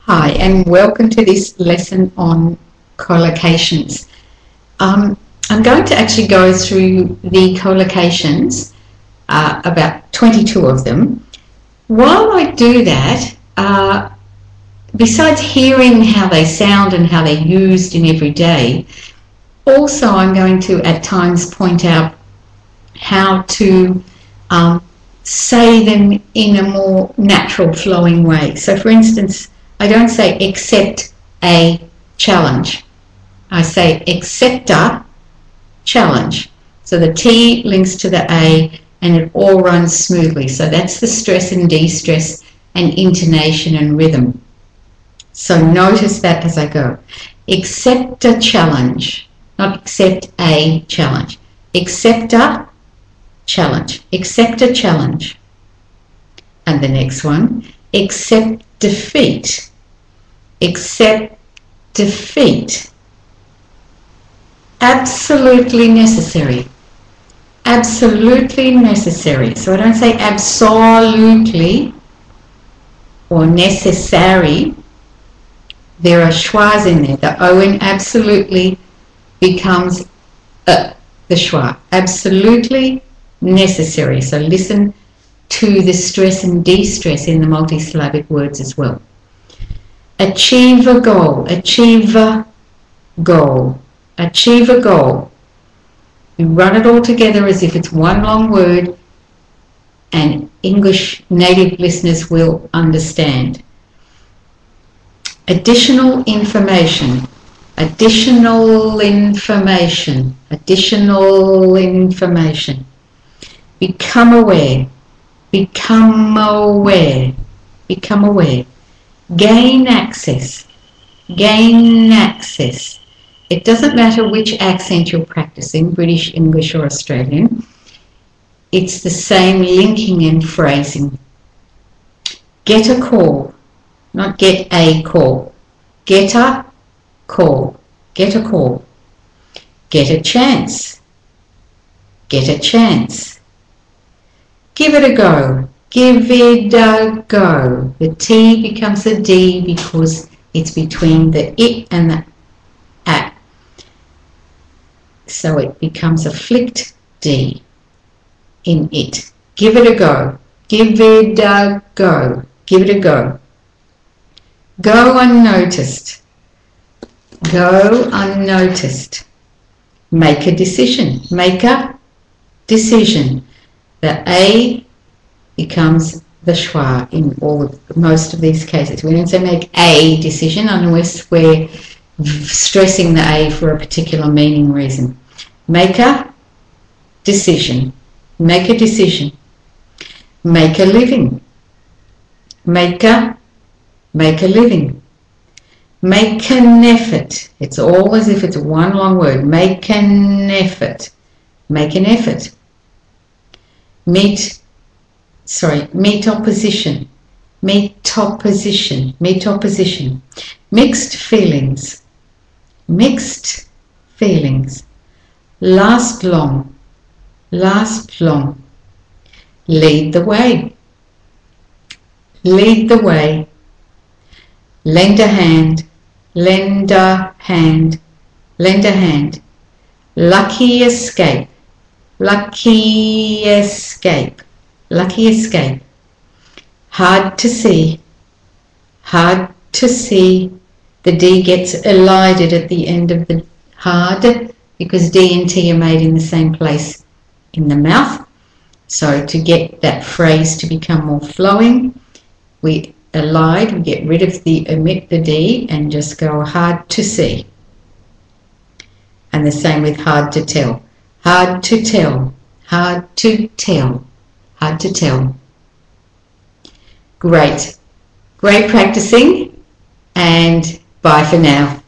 Hi, and welcome to this lesson on collocations. I'm going to actually go through the collocations, about 22 of them. While I do that, besides hearing how they sound and how they're used in every day, also I'm going to at times point out how to say them in a more natural flowing way. So for instance, I don't say accept a challenge. I say accept a challenge. So the T links to the A and it all runs smoothly. So that's the stress and de-stress and intonation and rhythm. So notice that as I go. Accept a challenge, not accept a challenge. Accept a challenge. Accept a challenge. And the next one, accept defeat. Accept defeat. Absolutely necessary. Absolutely necessary. So I don't say absolutely or necessary. There are schwas in there. The O in absolutely becomes the schwa. Absolutely necessary. So listen to the stress and de-stress in the multisyllabic words as well. Achieve a goal. Achieve a goal. Achieve a goal. You run it all together as if it's one long word, and English native listeners will understand. Additional information. Additional information. Additional information. Become aware. Become aware. Become aware. Gain access. Gain access. It doesn't matter which accent you're practicing, British, English or Australian. It's the same linking and phrasing. Get a call, not get a call. Get a call. Get a call. Get a chance. Get a chance. Give it a go. Give it a go. The T becomes a D because it's between the it and the at. So it becomes a flicked D in it. Give it a go. Give it a go. Give it a go. Go unnoticed. Go unnoticed. Make a decision. Make a decision. The A becomes the schwa in most of these cases. We don't say make a decision unless we're stressing the A for a particular meaning reason. Make a decision. Make a decision. Make a living. Make a living. Make an effort. It's all as if it's one long word. Make an effort. Make an effort. Meet opposition. Meet opposition. Meet opposition. Mixed feelings. Mixed feelings. Last long. Last long. Lead the way. Lead the way. Lend a hand. Lend a hand. Lend a hand. Lucky escape. Lucky escape. Lucky escape. Hard to see. Hard to see. The D gets elided at the end of the hard because D and T are made in the same place in the mouth. So to get that phrase to become more flowing, we elide, we get rid of the omit the D and just go hard to see. And the same with hard to tell. Hard to tell. Hard to tell. Hard to tell. Great. Great practicing, and bye for now.